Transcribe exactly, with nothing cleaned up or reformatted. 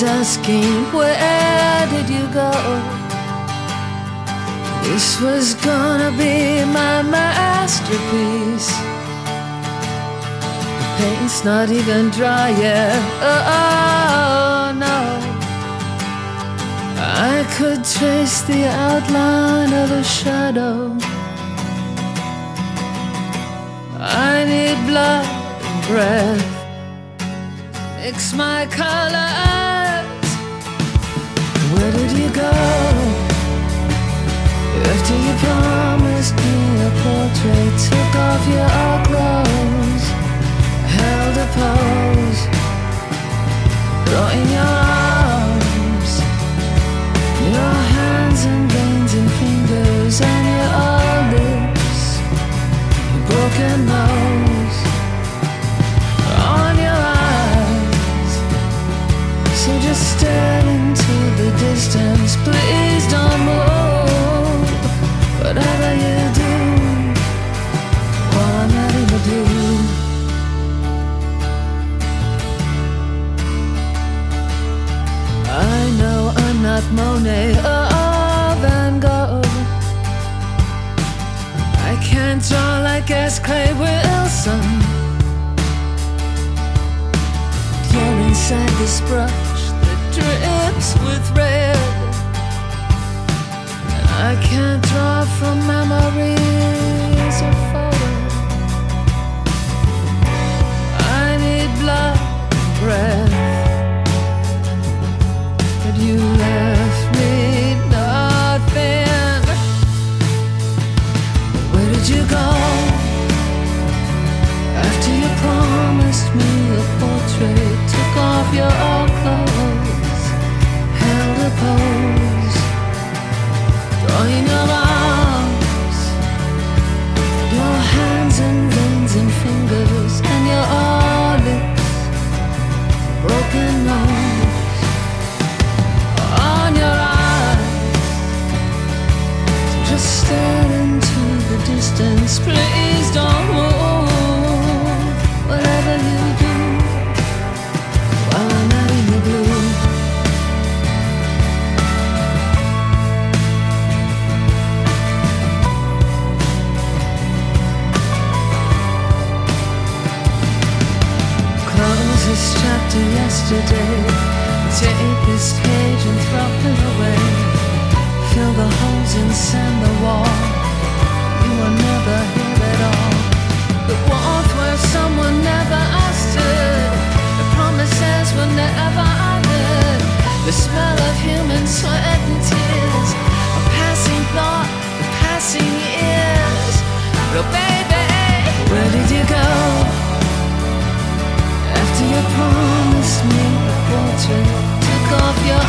always asking, where did you go? This was gonna be my masterpiece. The paint's not even dry yet. Oh no, I could trace the outline of a shadow. I need blood and breath, mix my colors. Where did you go? After you promised me a portrait, took off your clothes, held a pose, brought in your arms, your hands and veins and fingers and your lips, your broken nose on your eyes. So just stare into the distance, please don't move. Whatever you do, while I'm letting you do. I know I'm not Monet or Van Gogh. I can't draw like S. Clay Wilson. You're inside this brush that drips with red. I can't draw from memories or photos. I need blood and breath, but you left me nothing. Where did you go? After you promised me a portrait, took off your clothes, held a pose, drawing your arms, your hands and veins and fingers and your lips, broken nose on your eyes. So just stare into the distance, please don't move. Whatever you do, while I'm letting you blue. This chapter yesterday, take this page and throw it away. Fill the holes and sand the wall. You were never here at all. The warmth where someone never stood. The promises were never honored. The smell of human sweat and tears. A passing thought, a passing years. But baby, where did you go? You promised me a portrait, took off your